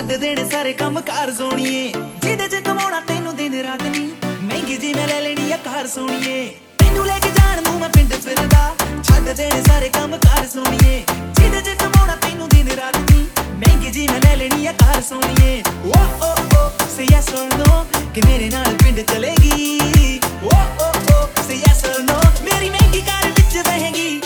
ਛੱਡ ਦੇਣੇ ਸਾਰੇ ਕੰਮ ਕਾਰ ਸੋਣੀਏ, ਜਿਹਦੇ ਚ ਕਮਾਉਣਾ ਤੈਨੂੰ ਦਿਨ ਰਾਤ ਨੀ, ਮਹਿੰਗੀ ਜੀ ਮੈਂ ਲੈ ਲੈਣੀ ਆ ਕਾਰ ਸੋਣੀਏ। ਤੈਨੂੰ ਲੈ ਕੇ ਜਾਣ ਨੂੰ ਮੈਂ ਪਿੰਡ ਫਿਰਦਾ, ਛੱਡ ਦੇਣੇ ਸਾਰੇ ਕੰਮ ਕਾਰ ਸੋਣੀਏ, ਜਿਹਦੇ ਚ ਕਮਾਉਣਾ ਤੈਨੂੰ ਦਿਨ ਰਾਤ ਨੀ, ਮਹਿੰਗੀ ਜੀ ਮੈਂ ਲੈ ਲੈਣੀ ਆ ਕਾਰ ਸੋਣੀਏ। ਓ ਓ ਓ ਸੇ ਯੈਸ অর ਨੋ ਕਿ ਮੇਰੇ ਨਾਲ ਪਿੰਡ ਚਲੇਗੀ, ਓ ਓ ਓ ਸੇ ਯੈਸ অর ਨੋ ਮੇਰੀ ਮਹਿੰਗੀ ਕਾਰ ਵਿੱਚ ਰਹੇਗੀ।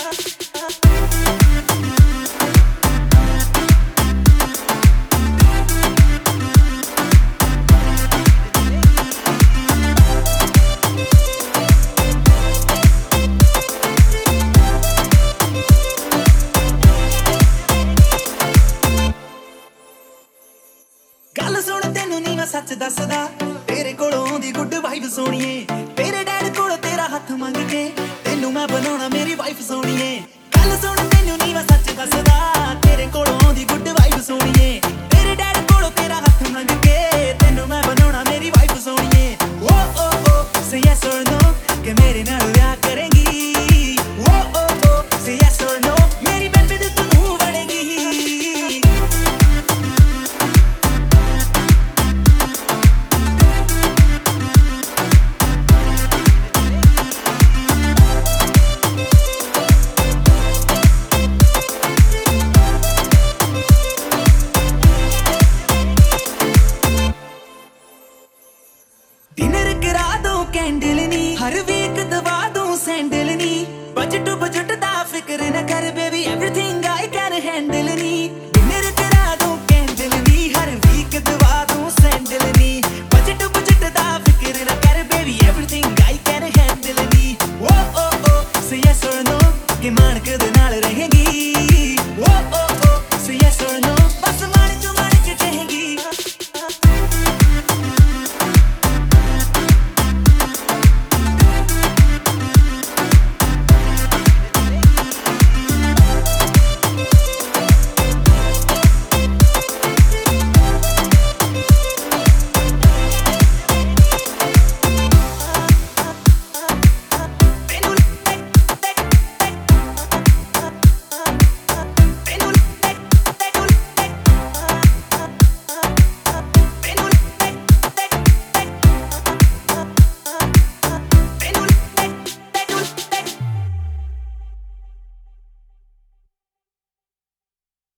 ਗੱਲ ਸੁਣ ਤੈਨੂੰ ਨੀ ਮੈਂ ਸੱਚ ਦੱਸਦਾ, ਤੇਰੇ ਕੋਲੋਂ ਦੀ ਗੁੱਡ ਵਾਈਬ ਸੋਣੀਏ।